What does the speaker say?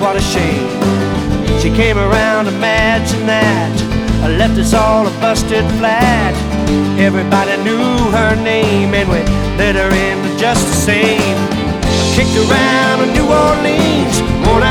what a shame. She came around to imagine that left us all a busted flat. Everybody knew her name and we let her in just the same. Kicked around in New Orleans more